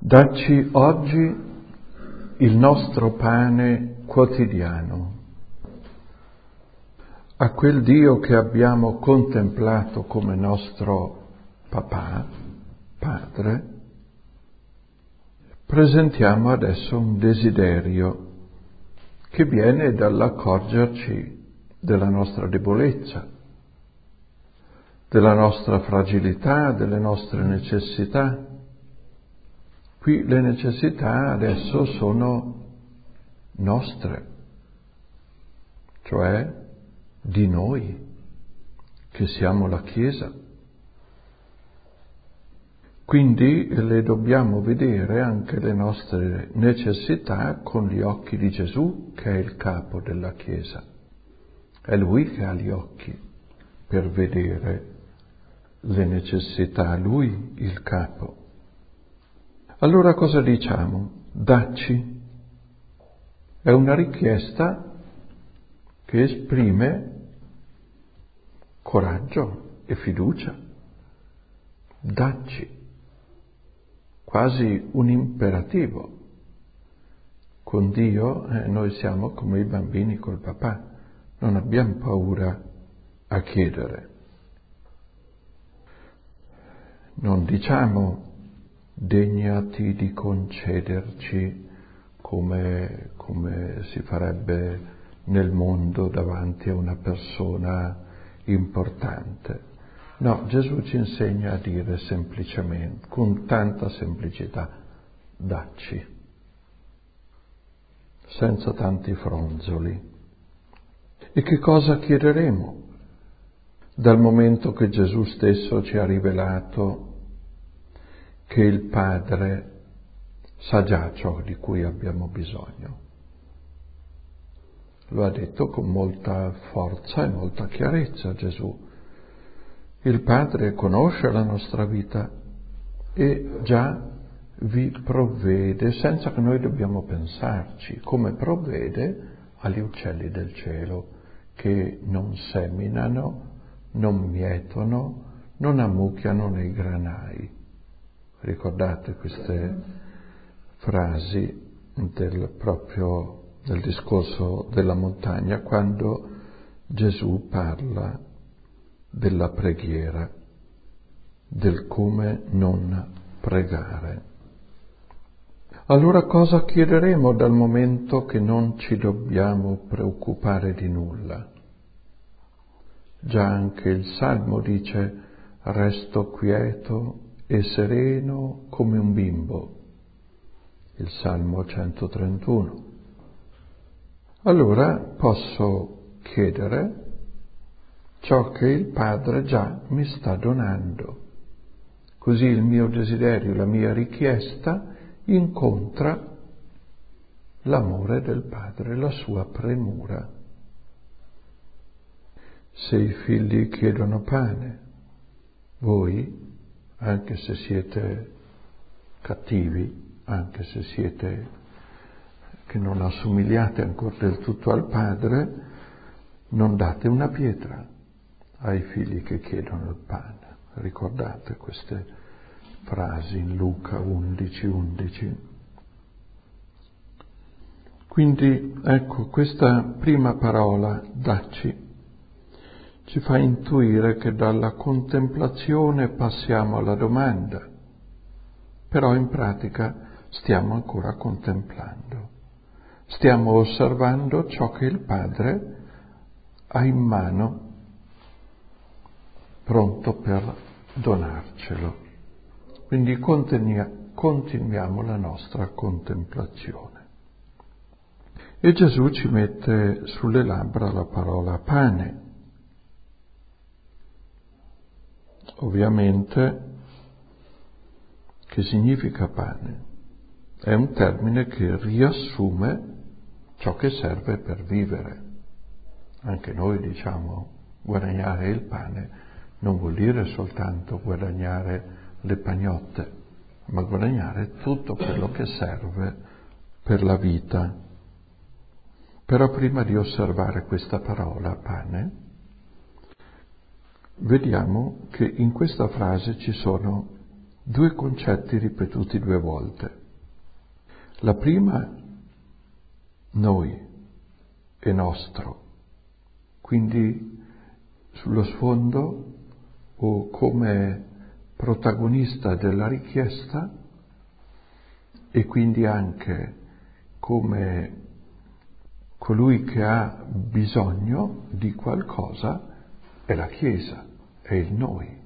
Dacci oggi il nostro pane quotidiano. A quel Dio che abbiamo contemplato come nostro papà, padre, presentiamo adesso un desiderio che viene dall'accorgerci della nostra debolezza, della nostra fragilità, delle nostre necessità. Qui le necessità adesso sono nostre, cioè di noi, che siamo la Chiesa. Quindi le dobbiamo vedere anche le nostre necessità con gli occhi di Gesù, che è il capo della Chiesa. È Lui che ha gli occhi per vedere le necessità, Lui il capo. Allora cosa diciamo? Dacci. È una richiesta che esprime coraggio e fiducia. Dacci. Quasi un imperativo. Con Dio noi siamo come i bambini col papà, non abbiamo paura a chiedere. Non diciamo degnati di concederci come si farebbe nel mondo davanti a una persona importante. No, Gesù ci insegna a dire semplicemente, con tanta semplicità, dacci, senza tanti fronzoli. E che cosa chiederemo? Dal momento che Gesù stesso ci ha rivelato che il Padre sa già ciò di cui abbiamo bisogno. Lo ha detto con molta forza e molta chiarezza Gesù. Il Padre conosce la nostra vita e già vi provvede, senza che noi dobbiamo pensarci, come provvede agli uccelli del cielo, che non seminano, non mietono, non ammucchiano nei granai. Ricordate queste frasi del discorso della montagna, quando Gesù parla della preghiera, del come non pregare. Allora cosa chiederemo dal momento che non ci dobbiamo preoccupare di nulla? Già anche il Salmo dice: resto quieto e sereno come un bimbo. Il Salmo 131. Allora posso chiedere ciò che il Padre già mi sta donando. Così il mio desiderio, la mia richiesta incontra l'amore del Padre, la sua premura. Se i figli chiedono pane, voi, anche se siete cattivi, anche se siete che non assomigliate ancora del tutto al Padre, non date una pietra ai figli che chiedono il pane. Ricordate queste frasi in Luca 11:11. Quindi ecco, questa prima parola, dacci, ci fa intuire che dalla contemplazione passiamo alla domanda, però in pratica stiamo ancora contemplando. Stiamo osservando ciò che il Padre ha in mano, pronto per donarcelo. Quindi continuiamo la nostra contemplazione. E Gesù ci mette sulle labbra la parola pane. Ovviamente, che significa pane? È un termine che riassume ciò che serve per vivere. Anche noi diciamo guadagnare il pane non vuol dire soltanto guadagnare le pagnotte, ma guadagnare tutto quello che serve per la vita. Però prima di osservare questa parola, pane, vediamo che in questa frase ci sono due concetti ripetuti due volte. La prima, noi e nostro, quindi sullo sfondo o come protagonista della richiesta e quindi anche come colui che ha bisogno di qualcosa è la Chiesa, è il noi.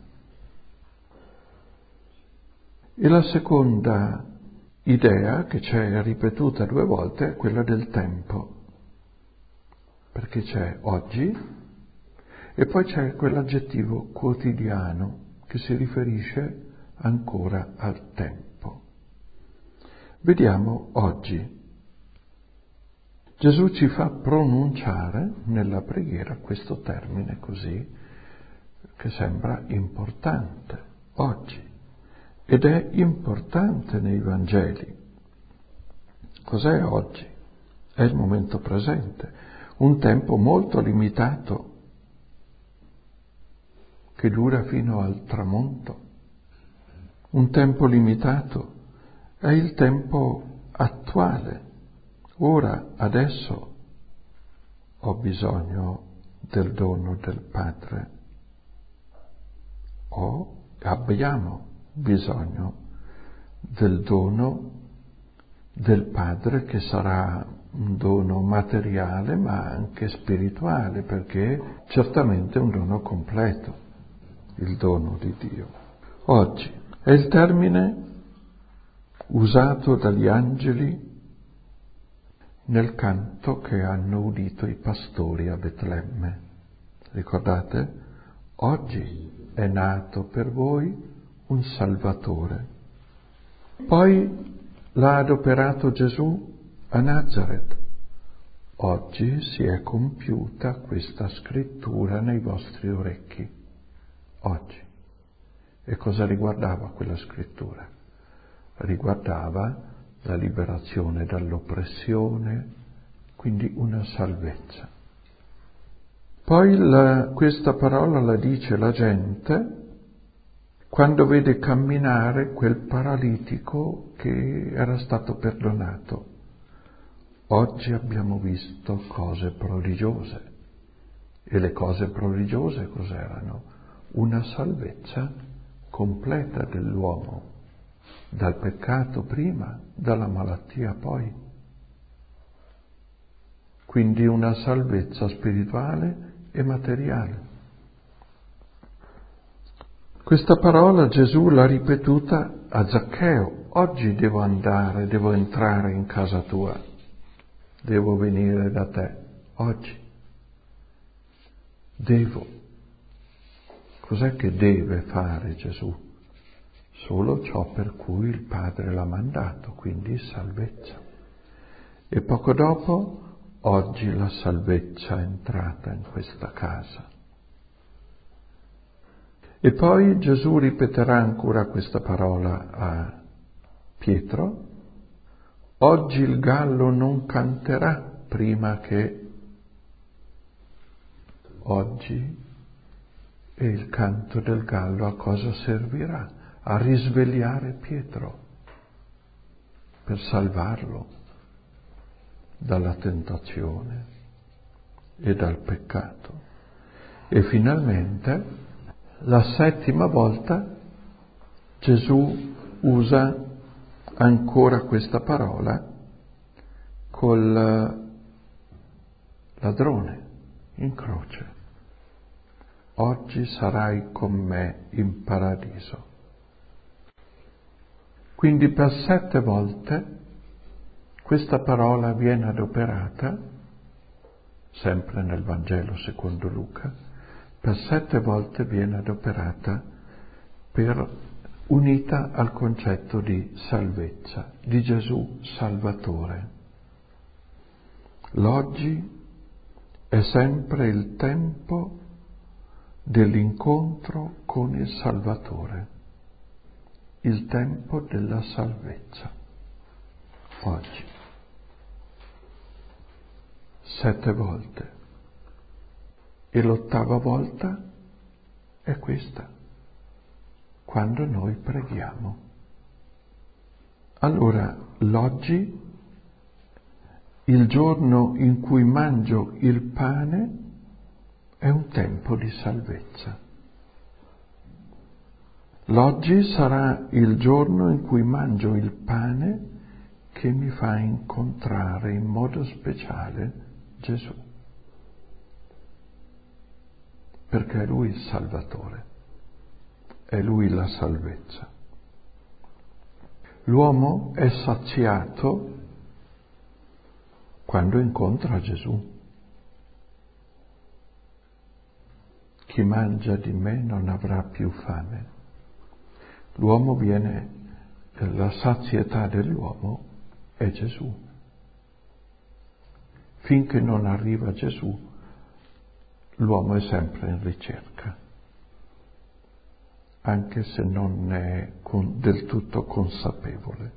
E la seconda idea che c'è ripetuta due volte è quella del tempo, perché c'è oggi e poi c'è quell'aggettivo quotidiano che si riferisce ancora al tempo. Vediamo oggi. Gesù ci fa pronunciare nella preghiera questo termine così, che sembra importante, oggi, ed è importante nei Vangeli. Cos'è oggi? È il momento presente, un tempo molto limitato, che dura fino al tramonto. Un tempo limitato è il tempo attuale. Ora, adesso, ho bisogno del dono del Padre. Abbiamo bisogno del dono del Padre, che sarà un dono materiale ma anche spirituale, perché certamente è un dono completo, il dono di Dio. Oggi è il termine usato dagli angeli nel canto che hanno udito i pastori a Betlemme. Ricordate? Oggi è nato per voi un Salvatore. Poi l'ha adoperato Gesù a Nazaret. Oggi si è compiuta questa scrittura nei vostri orecchi. Oggi. E cosa riguardava quella scrittura? Riguardava la liberazione dall'oppressione, quindi una salvezza. Poi questa parola la dice la gente quando vede camminare quel paralitico che era stato perdonato. Oggi abbiamo visto cose prodigiose. E le cose prodigiose cos'erano? Una salvezza completa dell'uomo, dal peccato prima, dalla malattia poi. Quindi una salvezza spirituale e materiale. Questa parola Gesù l'ha ripetuta a Zaccheo: oggi devo entrare in casa tua, devo venire da te, oggi. Devo. Cos'è che deve fare Gesù? Solo ciò per cui il Padre l'ha mandato, quindi salvezza. E poco dopo, oggi la salvezza è entrata in questa casa. E poi Gesù ripeterà ancora questa parola a Pietro: oggi il gallo non canterà prima che... Oggi, e il canto del gallo a cosa servirà? A risvegliare Pietro, per salvarlo dalla tentazione e dal peccato. E finalmente, la settima volta, Gesù usa ancora questa parola col ladrone in croce. Oggi sarai con me in paradiso. Quindi per 7 volte questa parola viene adoperata, sempre nel Vangelo secondo Luca, per 7 volte viene adoperata unita al concetto di salvezza, di Gesù Salvatore. L'oggi è sempre il tempo dell'incontro con il Salvatore, il tempo della salvezza. Oggi. 7 volte. E l'8ª volta è questa. quando noi preghiamo. Allora, l'oggi, il giorno in cui mangio il pane, è un tempo di salvezza. L'oggi sarà il giorno in cui mangio il pane che mi fa incontrare in modo speciale Gesù, perché è Lui il Salvatore, è Lui la salvezza. L'uomo è saziato quando incontra Gesù. Chi mangia di me non avrà più fame. L'uomo viene, la sazietà dell'uomo è Gesù. Finché non arriva Gesù, l'uomo è sempre in ricerca, anche se non è del tutto consapevole.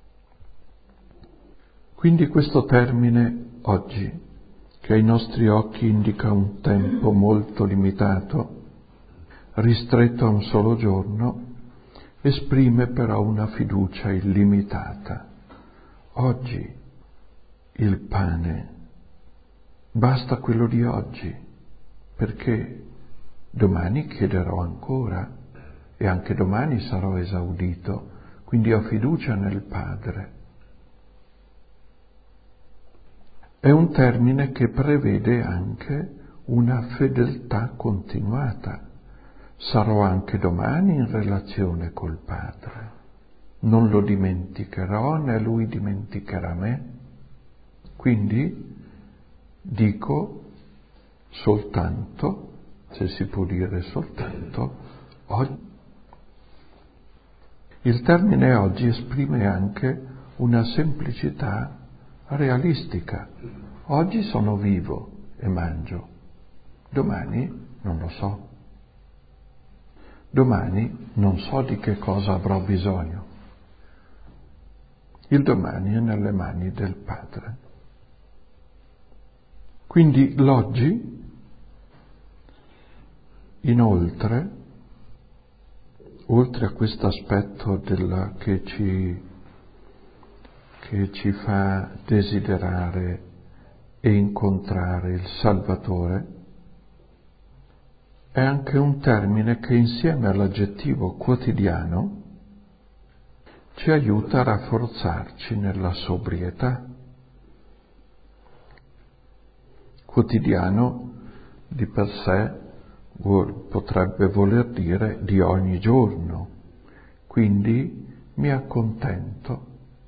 Quindi questo termine oggi, che ai nostri occhi indica un tempo molto limitato, ristretto a un solo giorno, esprime però una fiducia illimitata. Oggi il pane, basta quello di oggi, perché domani chiederò ancora e anche domani sarò esaudito, quindi ho fiducia nel Padre. È un termine che prevede anche una fedeltà continuata. Sarò anche domani in relazione col Padre. Non lo dimenticherò, né Lui dimenticherà me. Quindi dico soltanto, se si può dire soltanto, oggi. Il termine oggi esprime anche una semplicità realistica. Oggi sono vivo e mangio, domani non lo so. Domani non so di che cosa avrò bisogno. Il domani è nelle mani del Padre. Quindi l'oggi, inoltre, oltre a questo aspetto che ci fa desiderare e incontrare il Salvatore, è anche un termine che insieme all'aggettivo quotidiano ci aiuta a rafforzarci nella sobrietà. Quotidiano di per sé potrebbe voler dire di ogni giorno, quindi mi accontento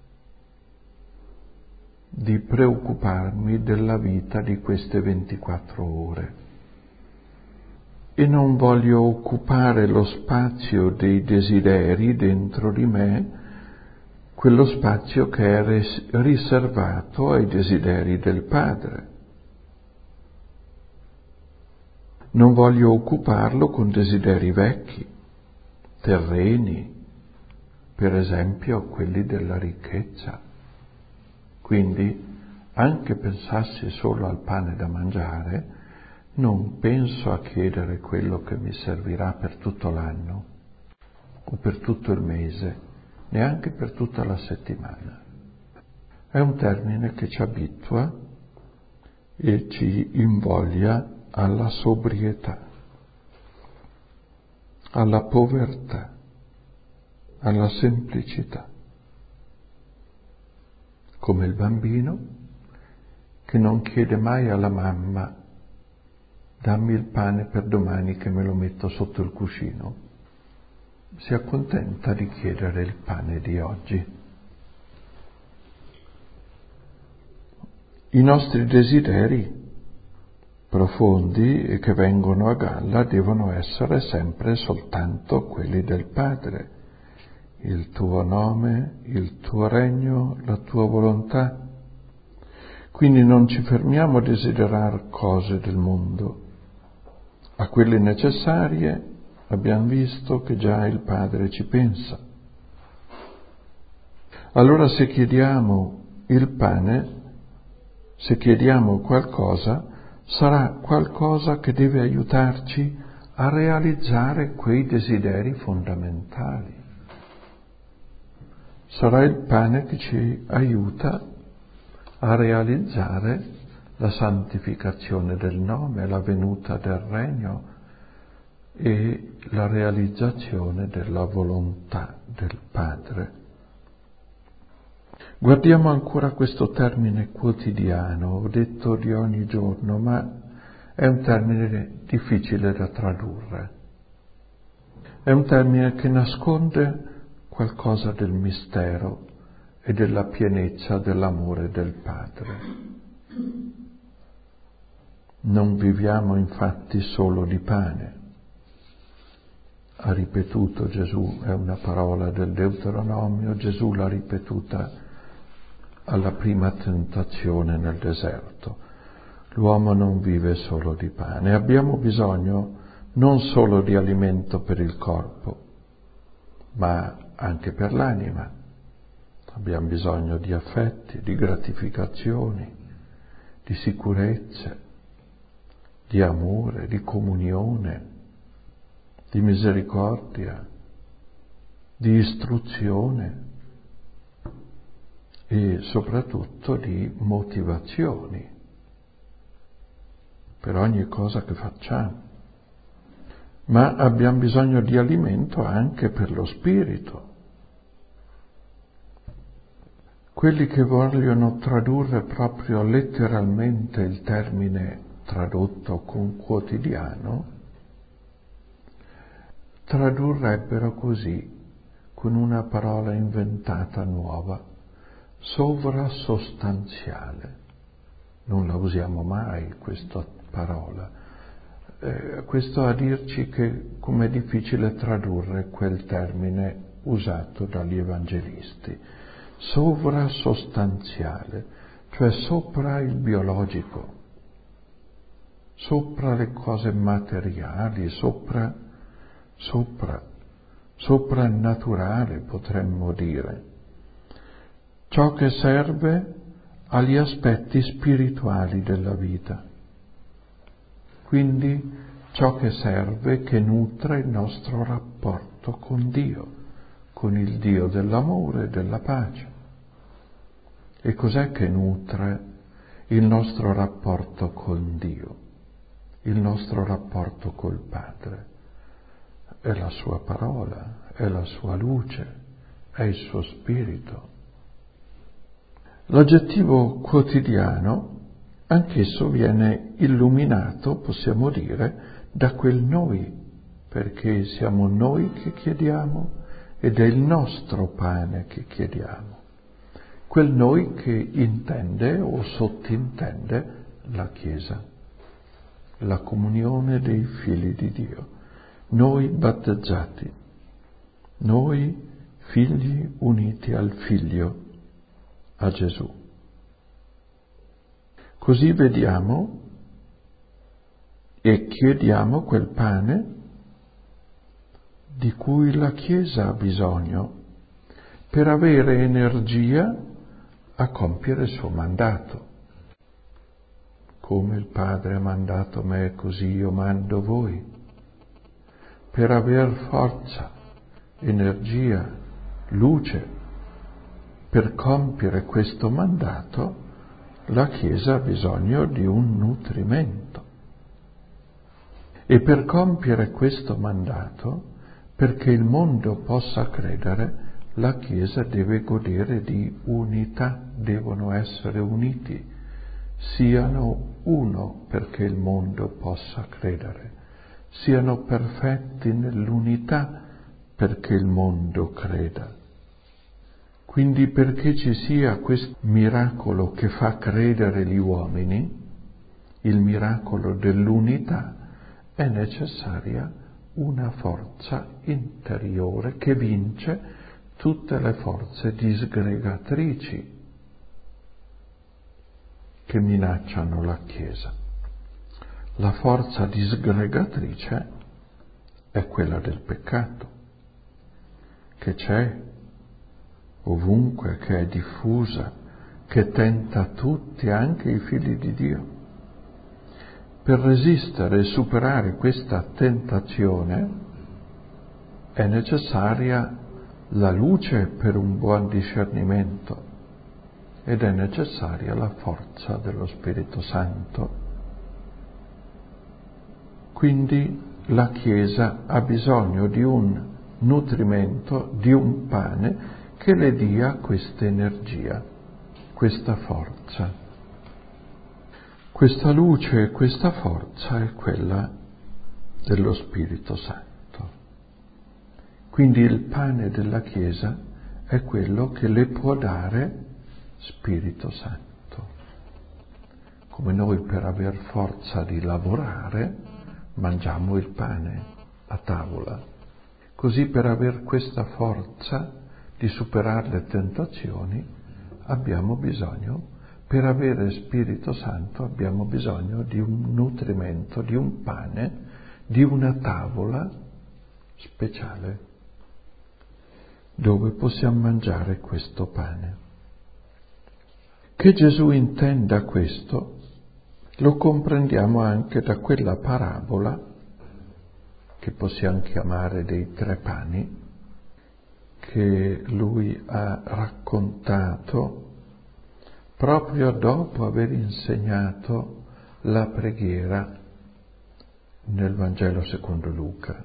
di preoccuparmi della vita di queste 24 ore e non voglio occupare lo spazio dei desideri dentro di me, quello spazio che è riservato ai desideri del Padre. Non voglio occuparlo con desideri vecchi, terreni, per esempio quelli della ricchezza. Quindi, anche pensassi solo al pane da mangiare, non penso a chiedere quello che mi servirà per tutto l'anno o per tutto il mese, neanche per tutta la settimana. È un termine che ci abitua e ci invoglia alla sobrietà, alla povertà, alla semplicità, come il bambino che non chiede mai alla mamma dammi il pane per domani che me lo metto sotto il cuscino, si accontenta di chiedere il pane di oggi. I nostri desideri profondi e che vengono a galla devono essere sempre soltanto quelli del Padre. Il tuo nome, il tuo regno, la tua volontà. Quindi non ci fermiamo a desiderare cose del mondo. A quelle necessarie abbiamo visto che già il Padre ci pensa. Allora se chiediamo il pane, se chiediamo qualcosa, sarà qualcosa che deve aiutarci a realizzare quei desideri fondamentali. Sarà il pane che ci aiuta a realizzare la santificazione del nome, la venuta del regno e la realizzazione della volontà del Padre. Guardiamo ancora questo termine quotidiano, ho detto di ogni giorno, ma è un termine difficile da tradurre. È un termine che nasconde qualcosa del mistero e della pienezza dell'amore del Padre. Non viviamo infatti solo di pane. Ha ripetuto Gesù, è una parola del Deuteronomio, Gesù l'ha ripetuta alla prima tentazione nel deserto. L'uomo non vive solo di pane, abbiamo bisogno non solo di alimento per il corpo, ma anche per l'anima. Abbiamo bisogno di affetti, di gratificazioni, di sicurezze, di amore, di comunione, di misericordia, di istruzione e soprattutto di motivazioni per ogni cosa che facciamo. Ma abbiamo bisogno di alimento anche per lo spirito. Quelli che vogliono tradurre proprio letteralmente il termine tradotto con quotidiano, tradurrebbero così, con una parola inventata nuova, sovrasostanziale. Non la usiamo mai questa parola. Questo a dirci che com'è difficile tradurre quel termine usato dagli evangelisti. Sovrasostanziale, cioè sopra il biologico, sopra le cose materiali, sopra il naturale, potremmo dire. Ciò che serve agli aspetti spirituali della vita. Quindi ciò che serve, che nutre il nostro rapporto con Dio, con il Dio dell'amore e della pace. E cos'è che nutre il nostro rapporto con Dio, il nostro rapporto col Padre? È la sua parola, è la sua luce, è il suo spirito. L'aggettivo quotidiano, anch'esso viene illuminato, possiamo dire, da quel noi, perché siamo noi che chiediamo ed è il nostro pane che chiediamo. Quel noi che intende o sottintende la Chiesa, la comunione dei figli di Dio, noi battezzati, noi figli uniti al Figlio, a Gesù. Così vediamo e chiediamo quel pane di cui la Chiesa ha bisogno per avere energia a compiere il suo mandato. Come il Padre ha mandato me, così io mando voi. Per aver forza, energia, luce, per compiere questo mandato, la Chiesa ha bisogno di un nutrimento. E per compiere questo mandato, perché il mondo possa credere, la Chiesa deve godere di unità, devono essere uniti, siano uno perché il mondo possa credere, siano perfetti nell'unità perché il mondo creda. Quindi perché ci sia questo miracolo che fa credere gli uomini, il miracolo dell'unità, è necessaria una forza interiore che vince tutte le forze disgregatrici che minacciano la Chiesa. La forza disgregatrice è quella del peccato, che c'è ovunque, che è diffusa, che tenta tutti, anche i figli di Dio. per resistere e superare questa tentazione è necessaria la luce per un buon discernimento ed è necessaria la forza dello Spirito Santo. Quindi la Chiesa ha bisogno di un nutrimento, di un pane che le dia questa energia, questa forza. Questa luce e questa forza è quella dello Spirito Santo. Quindi il pane della Chiesa è quello che le può dare Spirito Santo. Come noi per aver forza di lavorare mangiamo il pane a tavola, così per aver questa forza di superare le tentazioni abbiamo bisogno, per avere Spirito Santo abbiamo bisogno di un nutrimento, di un pane, di una tavola speciale dove possiamo mangiare questo pane. Che Gesù intenda questo lo comprendiamo anche da quella parabola che possiamo chiamare dei 3 pani che lui ha raccontato proprio dopo aver insegnato la preghiera nel Vangelo secondo Luca.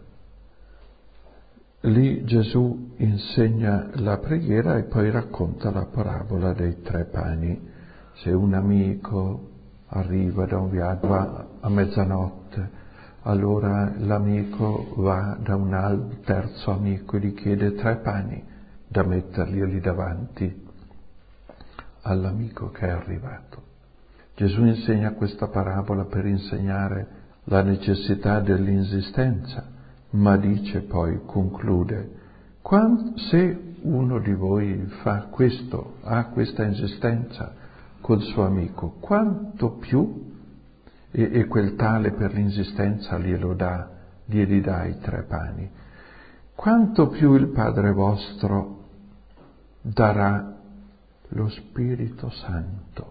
Lì Gesù insegna la preghiera e poi racconta la parabola dei 3 pani. Se un amico arriva da un viaggio a mezzanotte, allora l'amico va da un terzo amico e gli chiede 3 pani da metterli davanti all'amico che è arrivato. Gesù insegna questa parabola per insegnare la necessità dell'insistenza, ma dice poi, conclude, se uno di voi fa questo, ha questa insistenza col suo amico, quanto più, e quel tale per l'insistenza glieli dà i 3 pani, quanto più il Padre vostro darà lo Spirito Santo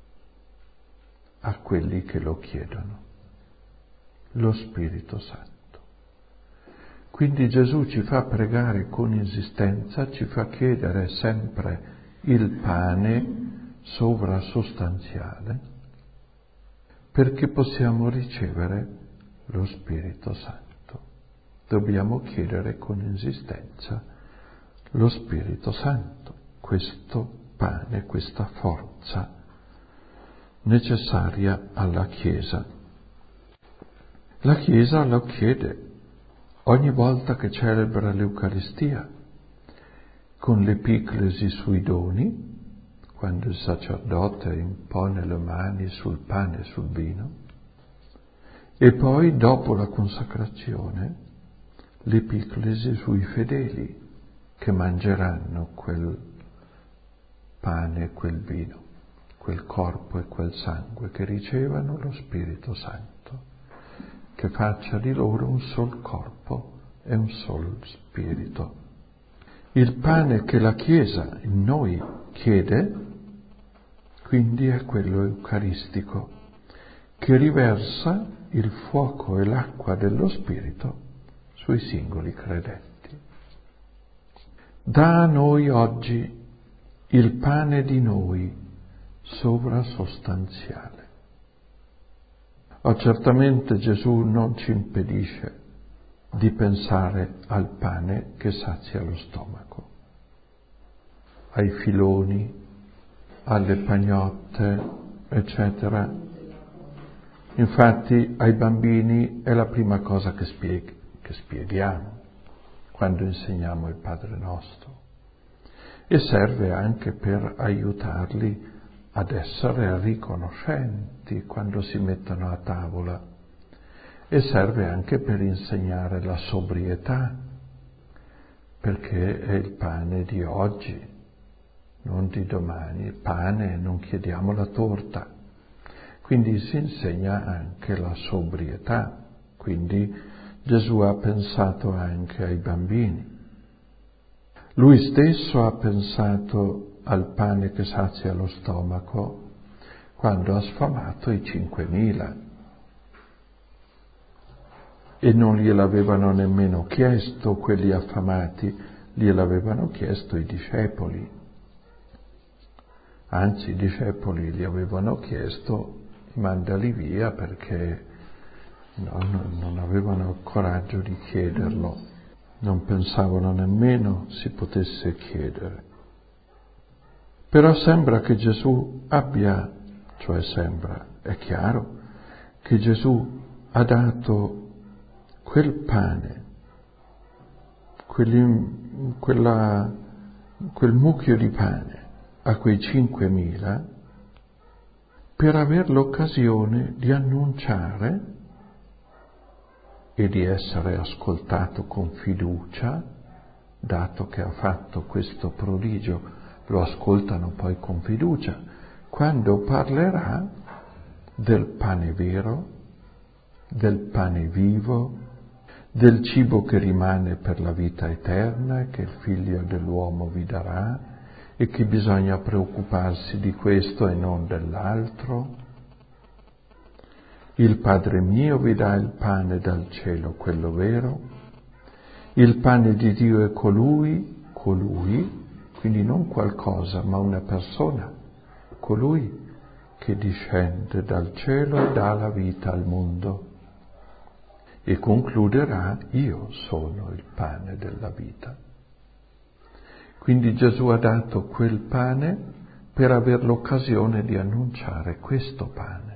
a quelli che lo chiedono. Lo Spirito Santo. Quindi Gesù ci fa pregare con insistenza, ci fa chiedere sempre il pane sovrasostanziale perché possiamo ricevere lo Spirito Santo. Dobbiamo chiedere con insistenza lo Spirito Santo, questo pane, questa forza necessaria alla Chiesa. La Chiesa lo chiede ogni volta che celebra l'Eucaristia, con l'epiclesi sui doni, quando il sacerdote impone le mani sul pane e sul vino, e poi dopo la consacrazione l'epiclesi sui fedeli che mangeranno quel pane e quel vino, quel corpo e quel sangue, che ricevano lo Spirito Santo, che faccia di loro un sol corpo e un sol spirito. Il pane che la Chiesa in noi chiede, quindi, è quello eucaristico, che riversa il fuoco e l'acqua dello Spirito sui singoli credenti. Da a noi oggi il pane di noi sovrasostanziale. Certamente Gesù non ci impedisce di pensare al pane che sazia lo stomaco, ai filoni, alle pagnotte, eccetera. Infatti ai bambini è la prima cosa che spieghiamo quando insegniamo il Padre Nostro, e serve anche per aiutarli ad essere riconoscenti quando si mettono a tavola, e serve anche per insegnare la sobrietà, perché è il pane di oggi, non di domani. Il pane, non chiediamo la torta. Quindi si insegna anche la sobrietà. Quindi Gesù ha pensato anche ai bambini. Lui stesso ha pensato al pane che sazia lo stomaco quando ha sfamato i 5.000. e non gliel'avevano nemmeno chiesto quelli affamati, gliel'avevano chiesto i discepoli. Anzi, i discepoli gli avevano chiesto: mandali via, perché non avevano il coraggio di chiederlo, non pensavano nemmeno si potesse chiedere. Però sembra che Gesù è chiaro che Gesù ha dato quel pane, quel mucchio di pane a quei 5.000 per aver l'occasione di annunciare e di essere ascoltato con fiducia, dato che ha fatto questo prodigio, lo ascoltano poi con fiducia, quando parlerà del pane vero, del pane vivo, del cibo che rimane per la vita eterna, che il Figlio dell'uomo vi darà, e che bisogna preoccuparsi di questo e non dell'altro. Il Padre mio vi dà il pane dal cielo, quello vero. Il pane di Dio è colui, quindi non qualcosa, ma una persona, colui che discende dal cielo e dà la vita al mondo. E concluderà: io sono il pane della vita. Quindi Gesù ha dato quel pane per aver l'occasione di annunciare questo pane.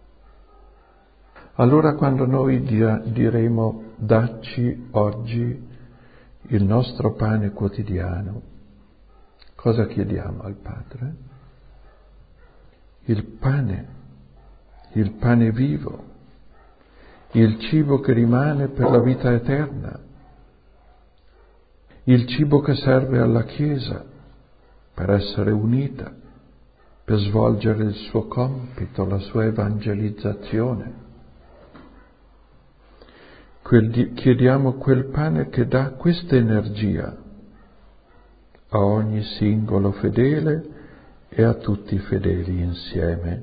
Allora quando noi diremo: dacci oggi il nostro pane quotidiano, cosa chiediamo al Padre? Il pane vivo, il cibo che rimane per la vita eterna, il cibo che serve alla Chiesa per essere unita, per svolgere il suo compito, la sua evangelizzazione. Chiediamo quel pane che dà questa energia a ogni singolo fedele e a tutti i fedeli insieme.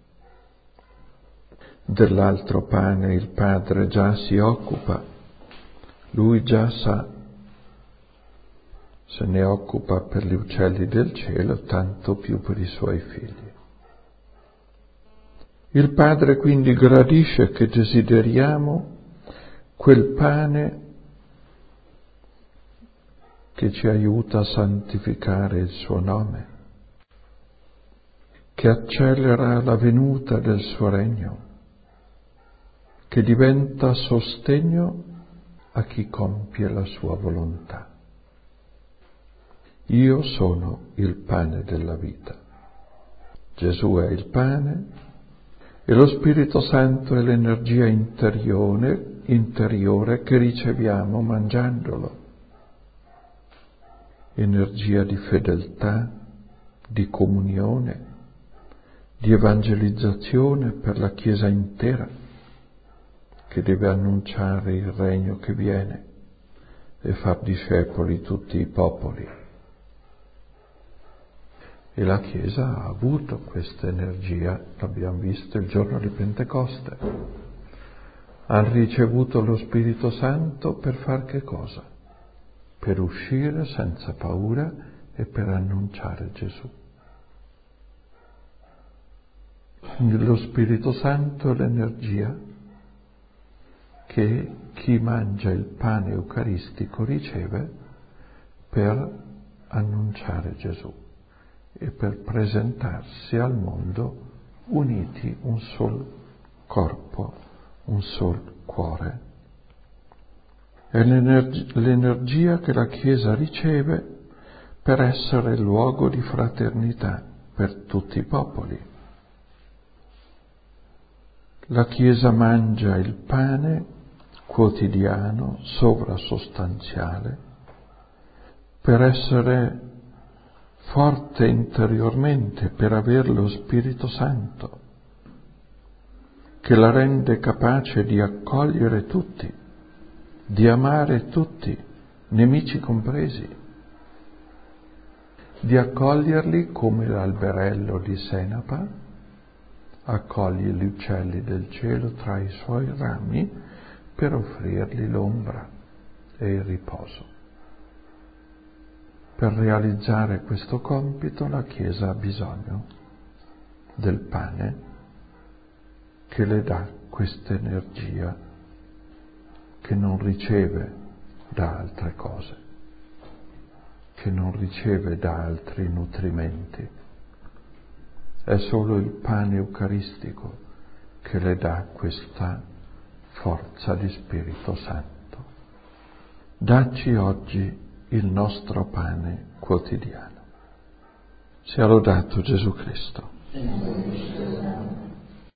Dell'altro pane il Padre già si occupa, Lui già sa, se ne occupa per gli uccelli del cielo, tanto più per i Suoi figli. Il Padre quindi gradisce che desideriamo quel pane che ci aiuta a santificare il Suo nome, che accelera la venuta del Suo regno, che diventa sostegno a chi compie la Sua volontà. Io sono il pane della vita. Gesù è il pane e lo Spirito Santo è l'energia interiore che riceviamo mangiandolo. Energia di fedeltà, di comunione, di evangelizzazione per la Chiesa intera, che deve annunciare il regno che viene e far discepoli tutti i popoli. E la Chiesa ha avuto questa energia, l'abbiamo visto il giorno di Pentecoste. Hanno ricevuto lo Spirito Santo per far che cosa? Per uscire senza paura e per annunciare Gesù. Quindi lo Spirito Santo è l'energia che chi mangia il pane eucaristico riceve per annunciare Gesù e per presentarsi al mondo uniti, un sol corpo, un sol cuore. È l'energia che la Chiesa riceve per essere luogo di fraternità per tutti i popoli. La Chiesa mangia il pane quotidiano, sovrasostanziale, per essere forte interiormente, per avere lo Spirito Santo, che la rende capace di accogliere tutti, di amare tutti, nemici compresi, di accoglierli come l'alberello di Senapa accoglie gli uccelli del cielo tra i suoi rami, per offrirgli l'ombra e il riposo. Per realizzare questo compito la Chiesa ha bisogno del pane che le dà questa energia che non riceve da altre cose, che non riceve da altri nutrimenti. È solo il pane eucaristico che le dà questa forza di Spirito Santo. Dacci oggi il nostro pane quotidiano. Sia lodato Gesù Cristo.